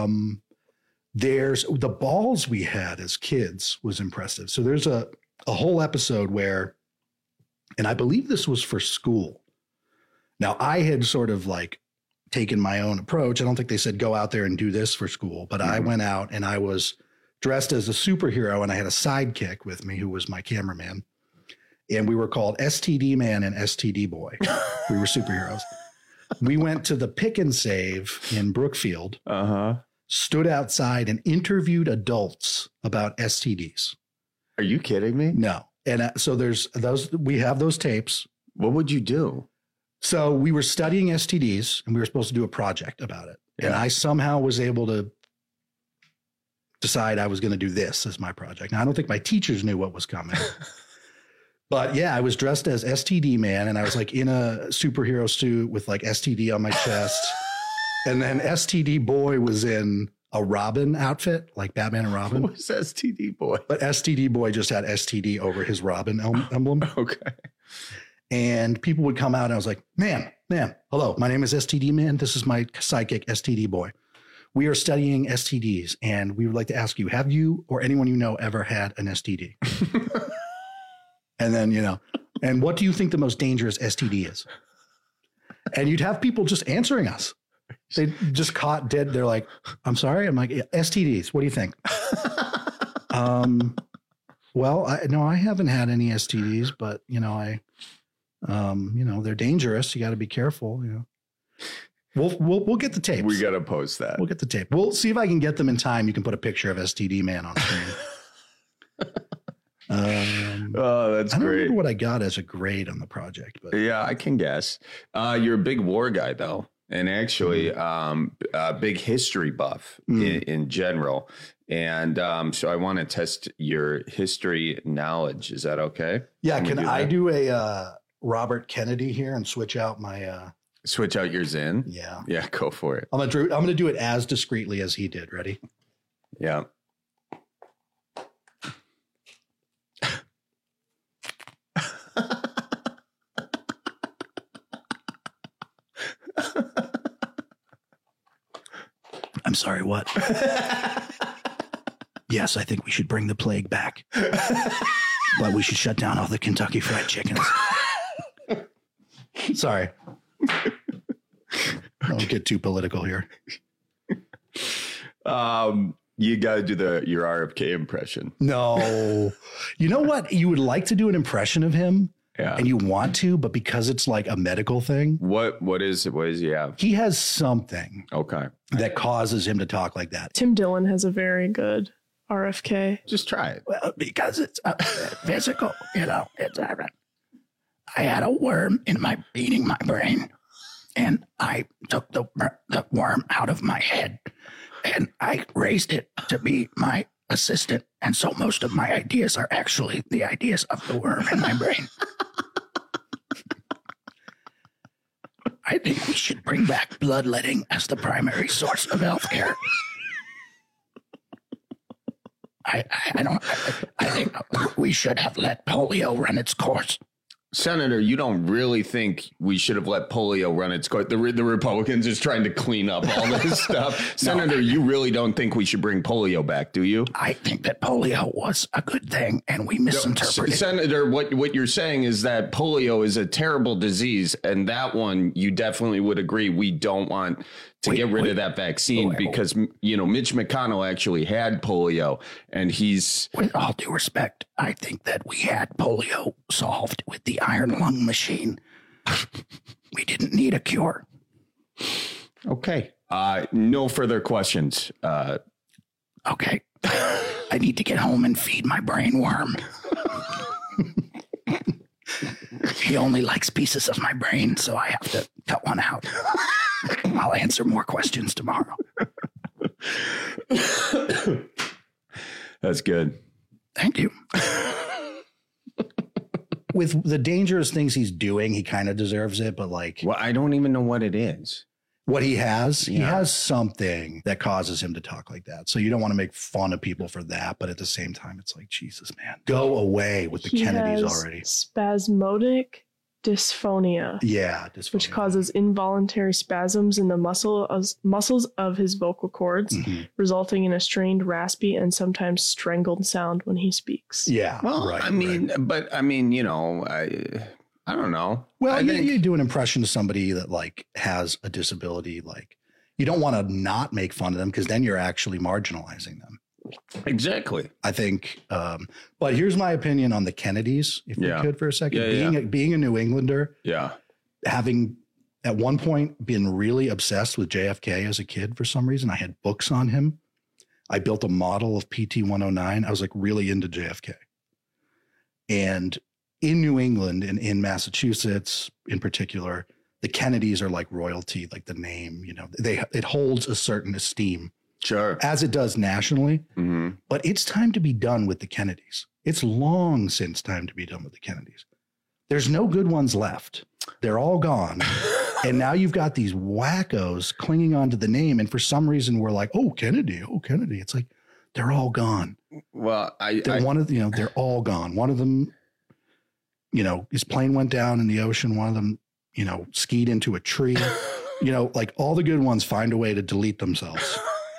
There's the balls we had as kids was impressive. So there's a whole episode where, and I believe this was for school. Now, I had sort of like taken my own approach. I don't think they said go out there and do this for school, but I went out and I was dressed as a superhero and I had a sidekick with me who was my cameraman. And we were called STD Man and STD Boy. We were superheroes. We went to the Pick and Save in Brookfield, stood outside and interviewed adults about STDs. Are you kidding me? No. And so we have those tapes. What would you do? So we were studying STDs and we were supposed to do a project about it. Yeah. And I somehow was able to decide I was going to do this as my project. Now, I don't think my teachers knew what was coming. But yeah, I was dressed as STD Man and I was like in a superhero suit with like STD on my chest. And then STD Boy was in a Robin outfit, like Batman and Robin. What was STD Boy? But STD Boy just had STD over his Robin emblem. Okay. And people would come out and I was like, ma'am, hello, my name is STD Man. This is my sidekick, STD Boy. We are studying STDs and we would like to ask you, have you or anyone you know ever had an STD? And then, and what do you think the most dangerous STD is? And you'd have people just answering us. They just caught dead. They're like, I'm sorry. I'm like, STDs. What do you think? Well, I haven't had any STDs, but They're dangerous. You got to be careful. We'll get the tapes. We got to post that. We'll get the tape. We'll see if I can get them in time. You can put a picture of STD Man on screen. That's I don't great. remember what I got as a grade on the project, but yeah, I can guess. You're a big war guy, though, and actually a big history buff in general. And so I want to test your history knowledge. Is that okay? Yeah. Can I do a Robert Kennedy here and switch out my switch out your Zen? Yeah. Yeah, go for it. I'm gonna do it as discreetly as he did. Ready? Yeah. I'm sorry, what? Yes, I think we should bring the plague back. But we should shut down all the Kentucky Fried Chickens. Sorry. Don't get too political here. You got to do your RFK impression. No. You know what? You would like to do an impression of him. Yeah. And you want to, but because it's like a medical thing. What does he have? He has something. Okay. That causes him to talk like that. Tim Dillon has a very good RFK. Just try it. Well, because it's physical, it's I had a worm eating my brain, and I took the worm out of my head, and I raised it to be my assistant. And so most of my ideas are actually the ideas of the worm in my brain. I think we should bring back bloodletting as the primary source of healthcare. I think we should have let polio run its course. Senator, you don't really think we should have let polio run its course? The Republicans is trying to clean up all this stuff. Senator, you really don't think we should bring polio back, do you? I think that polio was a good thing, and we misinterpreted. Senator, what you're saying is that polio is a terrible disease, and that one you definitely would agree we don't want to get rid of that vaccine because, Mitch McConnell actually had polio, and he's... With all due respect, I think that we had polio solved with the iron lung machine. We didn't need a cure. Okay. No further questions. Okay. I need to get home and feed my brain worm. He only likes pieces of my brain, so I have to cut one out. I'll answer more questions tomorrow. That's good. Thank you. With the dangerous things he's doing, he kind of deserves it, but well, I don't even know what it is. What he has, he has something that causes him to talk like that. So you don't want to make fun of people for that, but at the same time, it's like, Jesus, man, go away with the Kennedys already. Spasmodic dysphonia. Yeah, dysphonia. Which causes involuntary spasms in the muscles of his vocal cords, resulting in a strained, raspy, and sometimes strangled sound when he speaks. Yeah. Well, I mean, I don't know. Well, you do an impression of somebody that has a disability. You don't want to not make fun of them because then you're actually marginalizing them. Exactly. I think. But here's my opinion on the Kennedys, if we could for a second. Being a New Englander. Yeah. Having at one point been really obsessed with JFK as a kid for some reason. I had books on him. I built a model of PT-109. I was really into JFK. And in New England and in Massachusetts in particular, the Kennedys are like royalty, like the name, it holds a certain esteem. Sure. As it does nationally. Mm-hmm. But it's time to be done with the Kennedys. It's long since time to be done with the Kennedys. There's no good ones left. They're all gone. And now you've got these wackos clinging onto the name. And for some reason, we're like, oh, Kennedy. It's like, they're all gone. Well, they're all gone. One of them, his plane went down in the ocean. One of them, skied into a tree. All the good ones find a way to delete themselves.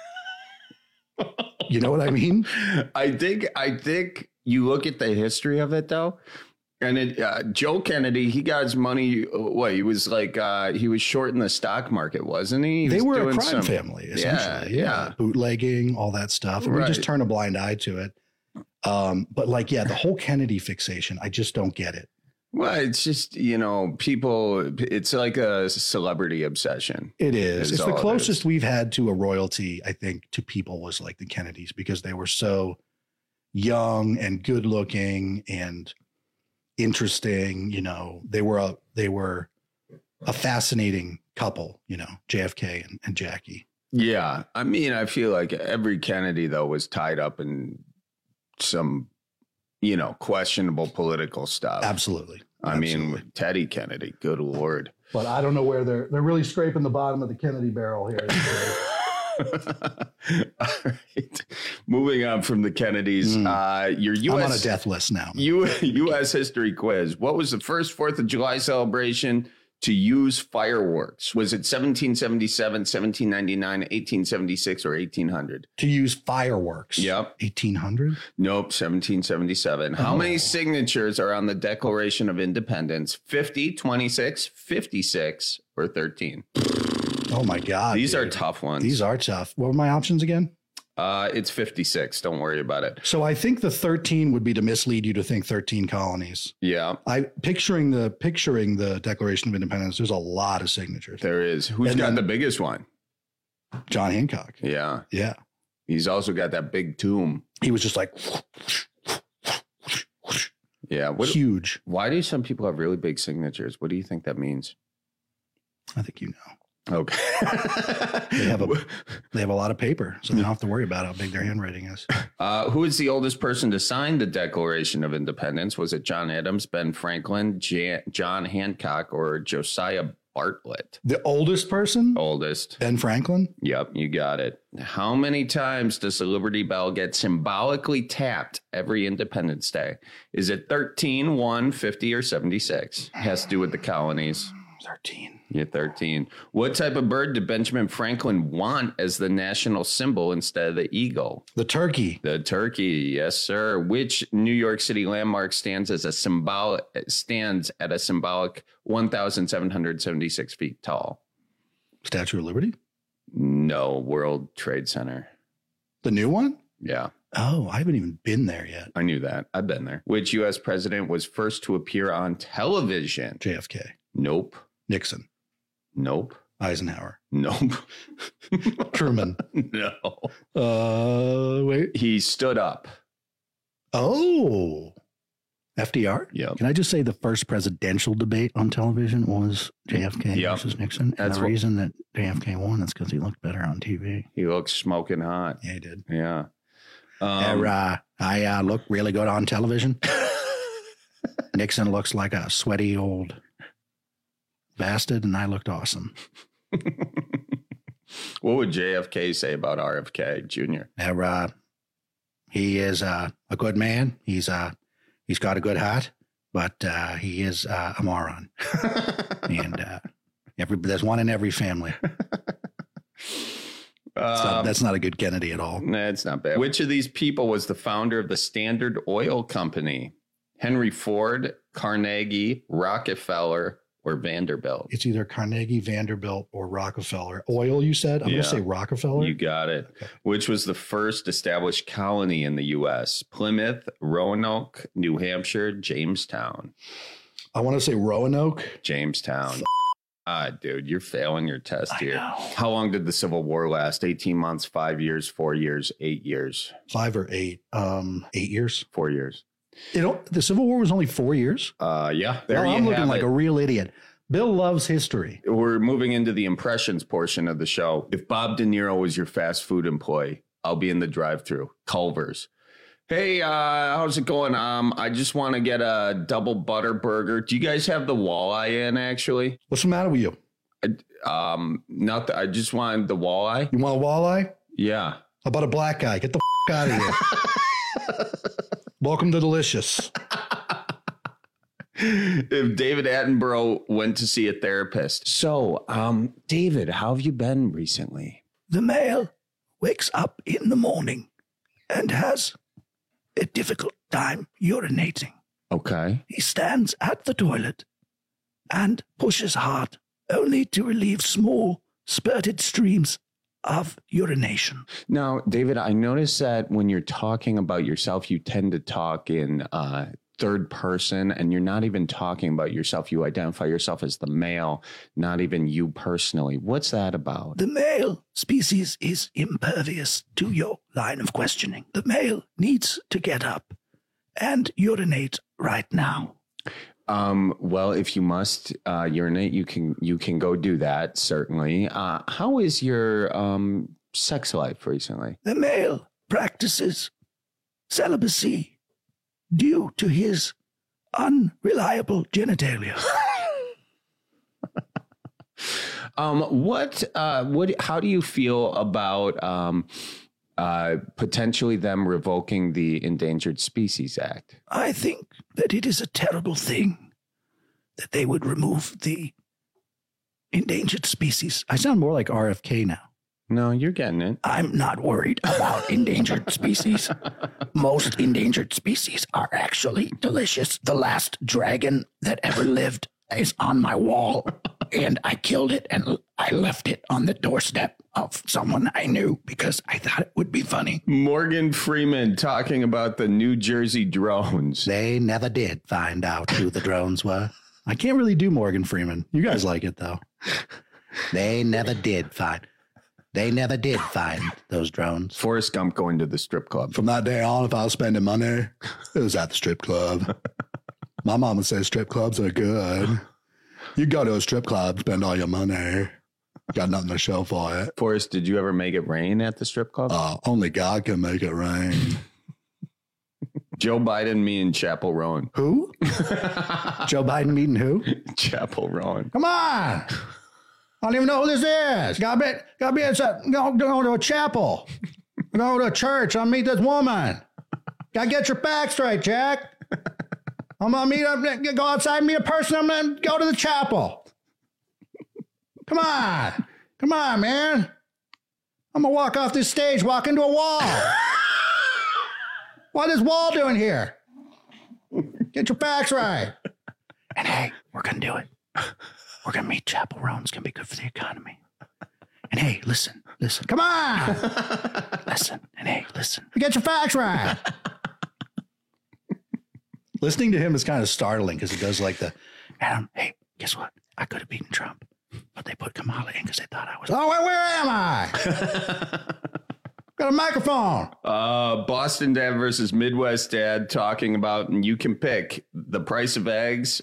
You know what I mean? I think you look at the history of it though, and Joe Kennedy, he got his money. He was he was short in the stock market, wasn't he? They were a crime family, essentially. Yeah. Bootlegging, all that stuff. And we just turn a blind eye to it. But the whole Kennedy fixation, I just don't get it. Well, it's just, people, it's like a celebrity obsession. It is. It's the closest we've had to a royalty, I think, to people was like the Kennedys, because they were so young and good looking and interesting. They were a fascinating couple, JFK and Jackie. Yeah. I mean, I feel like every Kennedy, though, was tied up in some questionable political stuff. Absolutely. I mean, Teddy Kennedy, good Lord. But I don't know where they're really scraping the bottom of the Kennedy barrel here. All right. Moving on from the Kennedys, your U.S. I'm on a death list now. U.S. history quiz. What was the first 4th of July celebration to use fireworks? Was it 1777, 1799, 1876, or 1800? To use fireworks? Yep. 1800? Nope, 1777. How many signatures are on the Declaration of Independence? 50, 26, 56, or 13? Oh, my God. These are tough ones. These are tough. What were my options again? It's 56. Don't worry about it. So I think the 13 would be to mislead you to think 13 colonies. Yeah. Picturing the Declaration of Independence, there's a lot of signatures. There is. Who's got the biggest one? John Hancock. Yeah. Yeah. He's also got that big tomb. He was just like... Yeah. Huge. Why do some people have really big signatures? What do you think that means? I think you know. Okay. They have a lot of paper, so they don't have to worry about how big their handwriting is. Who is the oldest person to sign the Declaration of Independence? Was it John Adams, Ben Franklin, John Hancock, or Josiah Bartlett? The oldest person? Oldest. Ben Franklin? Yep, you got it. How many times does the Liberty Bell get symbolically tapped every Independence Day? Is it 13, 1, 50, or 76? It has to do with the colonies. 13. Yeah, 13. What type of bird did Benjamin Franklin want as the national symbol instead of the eagle? The turkey. The turkey, yes, sir. Which New York City landmark stands at a symbolic 1,776 feet tall? Statue of Liberty? No, World Trade Center. The new one? Yeah. Oh, I haven't even been there yet. I knew that. I've been there. Which U.S. president was first to appear on television? JFK. Nope. Nixon. Nope. Eisenhower. Nope. Truman. No. Wait. He stood up. Oh. FDR? Yeah. Can I just say the first presidential debate on television was JFK versus Nixon? And the reason that JFK won is because he looked better on TV. He looked smoking hot. Yeah, he did. Yeah. I look really good on television. Nixon looks like a sweaty old bastard, and I looked awesome. What would JFK say about RFK Jr.? He is a good man. He's got a good heart, but he is a moron. And there's one in every family. That's not a good Kennedy at all. Nah, it's not bad. Which of these people was the founder of the Standard Oil Company? Henry Ford, Carnegie, Rockefeller, or Vanderbilt? It's either Carnegie, Vanderbilt, or Rockefeller. Oil, you said? I'm going to say Rockefeller. You got it. Okay. Which was the first established colony in the U.S.? Plymouth, Roanoke, New Hampshire, Jamestown. I want to say Roanoke. Jamestown. Dude, you're failing your test here. How long did the Civil War last? 18 months, 5 years, 4 years, 8 years? 5 or 8? 8 years. 4 years. The Civil War was only 4 years? Yeah. I'm looking like a real idiot. Bill loves history. We're moving into the impressions portion of the show. If Bob De Niro was your fast food employee, I'll be in the drive-thru. Culver's. Hey, how's it going? I just want to get a double butter burger. Do you guys have the walleye in, actually? What's the matter with you? Nothing. I just wanted the walleye. You want a walleye? Yeah. How about a black guy? Get the out of here. Welcome to Delicious. If David Attenborough went to see a therapist. So, David, how have you been recently? The male wakes up in the morning and has a difficult time urinating. Okay. He stands at the toilet and pushes hard, only to relieve small, spurted streams of urination. Now, David, I noticed that when you're talking about yourself, you tend to talk in third person, and you're not even talking about yourself. You identify yourself as the male, not even you personally. What's that about? The male species is impervious to your line of questioning. The male needs to get up and urinate right now. Well, if you must urinate, you can go do that, certainly. How is your sex life recently? The male practices celibacy due to his unreliable genitalia. How do you feel about potentially them revoking the Endangered Species Act? I think that it is a terrible thing that they would remove the endangered species. I sound more like RFK now. No, you're getting it. I'm not worried about endangered species. Most endangered species are actually delicious. The last dragon that ever lived is on my wall, and I killed it, and I left it on the doorstep of someone I knew because I thought it would be funny. Morgan Freeman talking about the New Jersey drones. They never did find out who the drones were. I can't really do Morgan Freeman. You guys like it, though. They never did find those drones. Forrest Gump going to the strip club. From that day on, if I was spending money, it was at the strip club. My mama says strip clubs are good. You go to a strip club, spend all your money. Got nothing to show for it. Forrest, did you ever make it rain at the strip club? Only God can make it rain. Joe Biden meeting Chappell Roan. Who? Joe Biden meeting who? Chappell Roan. Come on. I don't even know who this is. Gotta be go to a chapel. Go to a church. I'll meet this woman. Gotta get your facts straight, Jack. I'm gonna go outside and meet a person. I'm gonna go to the chapel. Come on, man. I'm gonna walk off this stage, walk into a wall. What is Wall doing here? Get your facts right. And hey, we're gonna do it. We're going to meet Chappell Roan. It's going to be good for the economy. And hey, listen. Come on. Listen. And hey, listen. Get your facts right. Listening to him is kind of startling because he does like the, Adam, hey, guess what? I could have beaten Trump, but they put Kamala in because they thought I was. Oh, where am I? Got a microphone. Boston Dad versus Midwest Dad talking about, and you can pick the price of eggs,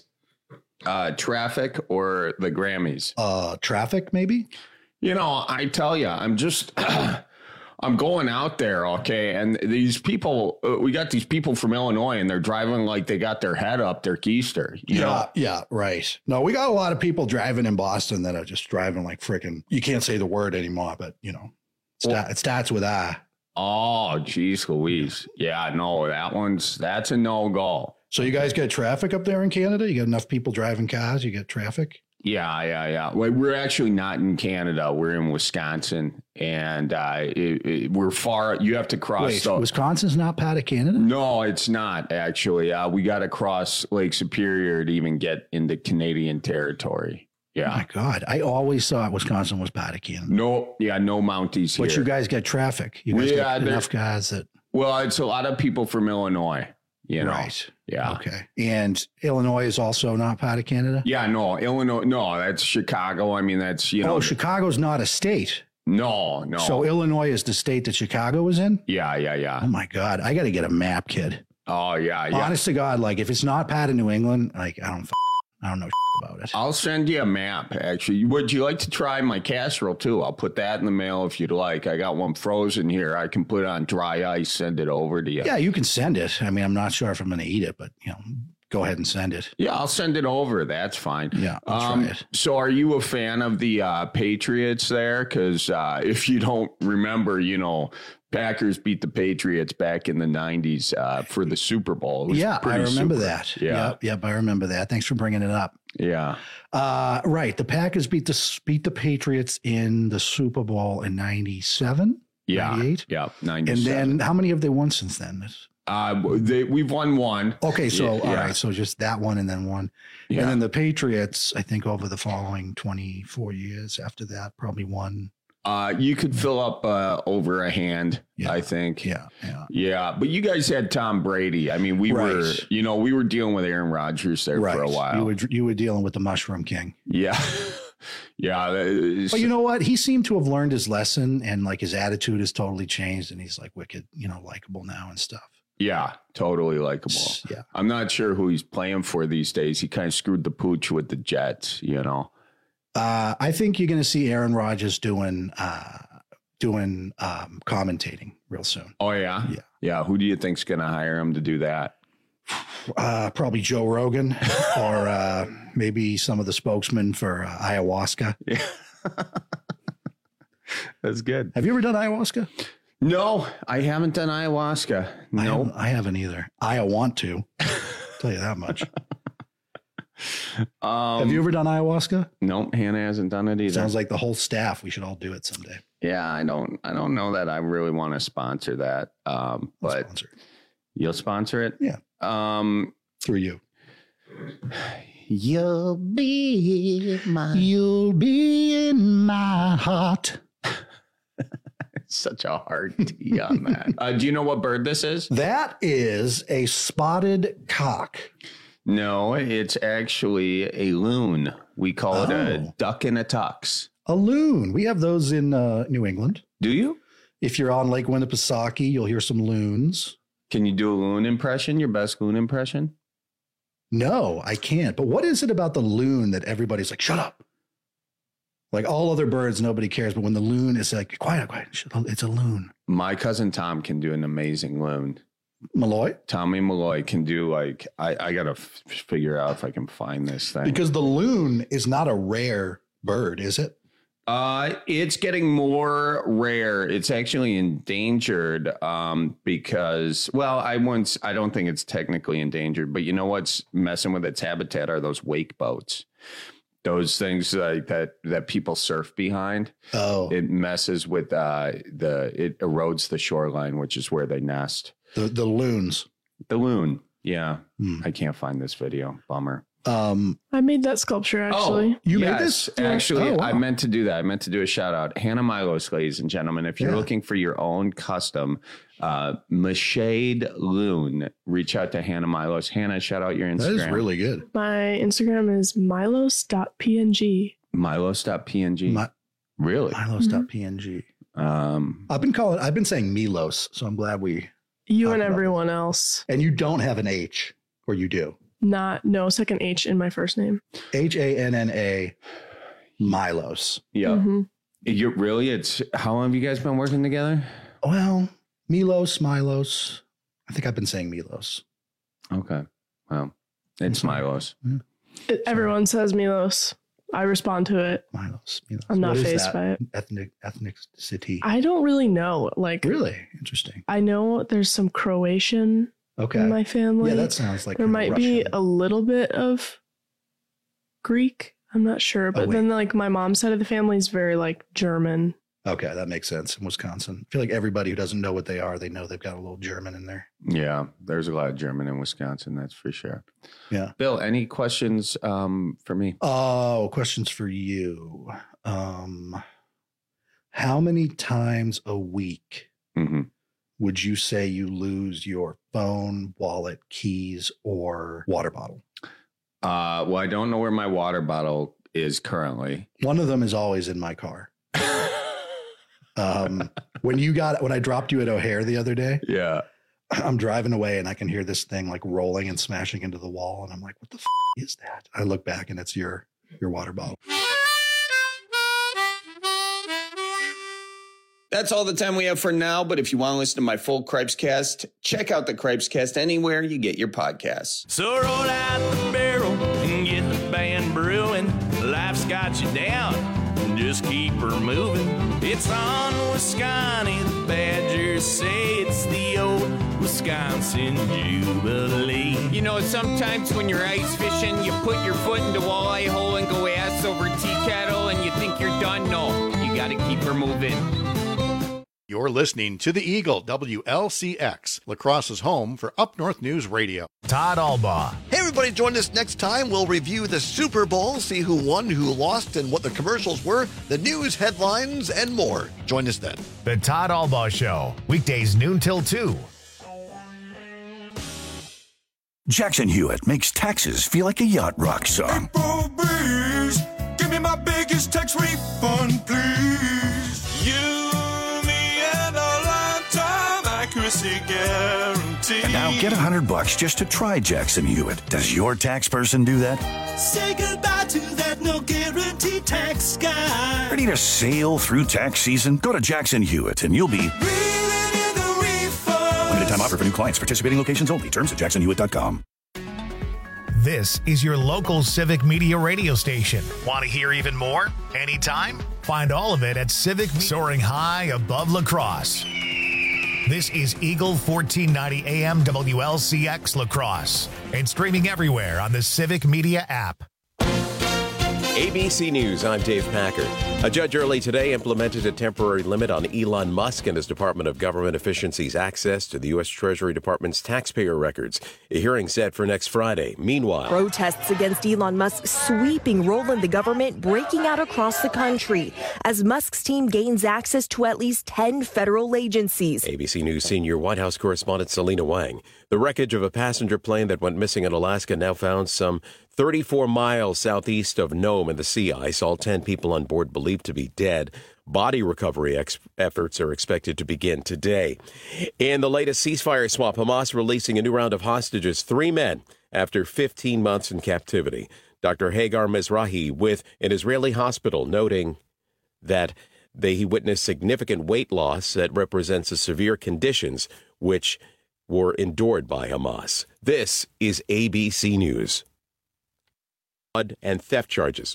traffic, or the Grammys. Traffic, maybe? You know, I tell you, I'm just, I'm going out there, okay? And these people, we got these people from Illinois, and they're driving like they got their head up their keister. You know? Yeah, right. No, we got a lot of people driving in Boston that are just driving like freaking, you can't say the word anymore, but, you know, it starts with I. Oh, geez Louise. Yeah, no, that's a no-go. So you guys get traffic up there in Canada? You got enough people driving cars? You get traffic? Yeah. Well, we're actually not in Canada. We're in Wisconsin, and we're far. You have to cross. Wait, Wisconsin's not part of Canada? No, it's not actually. We got to cross Lake Superior to even get into Canadian territory. Yeah. Oh my God, I always thought Wisconsin was part of Canada. No Mounties here. But you guys get traffic. You guys get enough guys that. Well, it's a lot of people from Illinois. You know? Right. Yeah. Okay. And Illinois is also not part of Canada? Yeah, no. Illinois, no, that's Chicago. I mean, that's, you know. Oh, Chicago's not a state. No. So Illinois is the state that Chicago is in? Yeah. Oh, my God. I got to get a map, kid. Oh, yeah. Honest to God, like, if it's not part of New England, like, I don't know about it. I'll send you a map, actually. Would you like to try my casserole, too? I'll put that in the mail if you'd like. I got one frozen here. I can put it on dry ice, send it over to you. Yeah, you can send it. I mean, I'm not sure if I'm going to eat it, but, you know, go ahead and send it. Yeah, I'll send it over. That's fine. Yeah, I'll try it. So are you a fan of the Patriots there? Because if you don't remember, you know, Packers beat the Patriots back in the 90s for the Super Bowl. Yeah, I remember that. Yeah. Yep, I remember that. Thanks for bringing it up. Yeah. Right. The Packers beat the Patriots in the Super Bowl in 97, 98? Yeah, 97. And then how many have they won since then? We've won one. Okay, so all right, so just that one and then one. Yeah. And then the Patriots, I think over the following 24 years after that, probably won You could fill up over a hand, I think. Yeah. But you guys had Tom Brady. I mean, we were dealing with Aaron Rodgers there for a while. You were dealing with the Mushroom King. Yeah. Yeah. But you know what? He seemed to have learned his lesson, and like his attitude has totally changed, and he's like wicked, likable now and stuff. Yeah, totally likable. Yeah. I'm not sure who he's playing for these days. He kind of screwed the pooch with the Jets, I think you're going to see Aaron Rodgers doing commentating real soon. Oh, yeah? Yeah. Who do you think's going to hire him to do that? Probably Joe Rogan or maybe some of the spokesmen for ayahuasca. Yeah. That's good. Have you ever done ayahuasca? No, I haven't done ayahuasca. No, I haven't either. I want to. Tell you that much. Have you ever done ayahuasca? No, Hannah hasn't done it either. Sounds like the whole staff. We should all do it someday. Yeah, I don't know that I really want to sponsor that. But you'll sponsor it? Yeah. Through you. You'll be in my heart. Such a hard T on that. Do you know what bird this is? That is a spotted cock. No, it's actually a loon. We call it a duck in a tux. A loon. We have those in New England. Do you? If you're on Lake Winnipesaukee, you'll hear some loons. Can you do a loon impression? Your best loon impression? No, I can't. But what is it about the loon that everybody's like, shut up? Like all other birds, nobody cares. But when the loon is like, quiet, it's a loon. My cousin Tom can do an amazing loon. Malloy? Tommy Malloy can do I got to figure out if I can find this thing. Because the loon is not a rare bird, is it? It's getting more rare. It's actually endangered because, I don't think it's technically endangered, but you know what's messing with its habitat are those wake boats. Those things that people surf behind. Oh, it messes with it erodes the shoreline, which is where they nest. The loons. The loon. Yeah. I can't find this video. Bummer. I made that sculpture, actually. Oh, you made this? Actually, wow. I meant to do that. I meant to do a shout out. Hannah Milos, ladies and gentlemen. If you're looking for your own custom Mashade loon, reach out to Hannah Milos. Hannah, shout out your Instagram. That is really good. My Instagram is milos.png. Milos.png. Really? Milos.png. I've been saying Milos, so I'm glad you and everyone else. And you don't have an H, or you do? No second H in my first name. Hanna Milos. Yeah. Mm-hmm. You really? How long have you guys been working together? Well, Milos. I think I've been saying Milos. Okay. Well, it's Milos. Yeah. Everyone says Milos. I respond to it. Milos. I'm not fazed by it. Ethnicity. I don't really know. Really interesting. I know there's some Croatian. Okay. In my family. Yeah, that sounds like there might be a little bit of Greek. I'm not sure, but then my mom's side of the family is very German. Okay, that makes sense. In Wisconsin, I feel like everybody who doesn't know what they are, they know they've got a little German in there. Yeah, there's a lot of German in Wisconsin. That's for sure. Yeah, Bill, any questions for me? Oh, questions for you. How many times a week? Mm-hmm. Would you say you lose your phone, wallet, keys, or water bottle? Well, I don't know where my water bottle is currently. One of them is always in my car. When I dropped you at O'Hare the other day, yeah, I'm driving away and I can hear this thing rolling and smashing into the wall, and I'm like, "What the is that?" I look back and it's your water bottle. That's all the time we have for now, but if you want to listen to my full Cripescast, check out the Cripescast anywhere you get your podcasts. So roll out the barrel and get the band brewing. Life's got you down, just keep her moving. It's on Wisconsin, the Badgers say it's the old Wisconsin Jubilee. You know, sometimes when you're ice fishing, you put your foot in the walleye hole and go ass over tea kettle and you think you're done. No, you got to keep her moving. You're listening to the Eagle, WLCX, La Crosse's home for Up North News Radio. Todd Albaugh. Hey, everybody, join us next time. We'll review the Super Bowl, see who won, who lost, and what the commercials were, the news headlines, and more. Join us then. The Todd Albaugh Show, weekdays noon till 2. Jackson Hewitt makes taxes feel like a yacht rock song. April breeze, give me my biggest tax refund, please. You, me, and a lifetime accuracy guarantee. And now get $100 just to try Jackson Hewitt. Does your tax person do that? Say goodbye to that no guarantee tax guy. Ready to sail through tax season? Go to Jackson Hewitt and you'll be limited time offer for new clients. Participating locations only. Terms at jacksonhewitt.com. This is your local Civic Media radio station. Want to hear even more? Anytime? Find all of it at Civic, soaring high above La Crosse. This is Eagle 1490 AM WLCX La Crosse and streaming everywhere on the Civic Media app. ABC News, I'm Dave Packer. A judge early today implemented a temporary limit on Elon Musk and his Department of Government Efficiency's access to the U.S. Treasury Department's taxpayer records. A hearing set for next Friday. Meanwhile, protests against Elon Musk's sweeping role in the government breaking out across the country as Musk's team gains access to at least 10 federal agencies. ABC News senior White House correspondent Selena Wang. The wreckage of a passenger plane that went missing in Alaska now found some 34 miles southeast of Nome in the sea ice. All 10 people on board believed to be dead. Body recovery efforts are expected to begin today. In the latest ceasefire swap, Hamas releasing a new round of hostages, 3 men, after 15 months in captivity. Dr. Hagar Mizrahi with an Israeli hospital noting that he witnessed significant weight loss that represents the severe conditions which were endured by Hamas. This is ABC News. And theft charges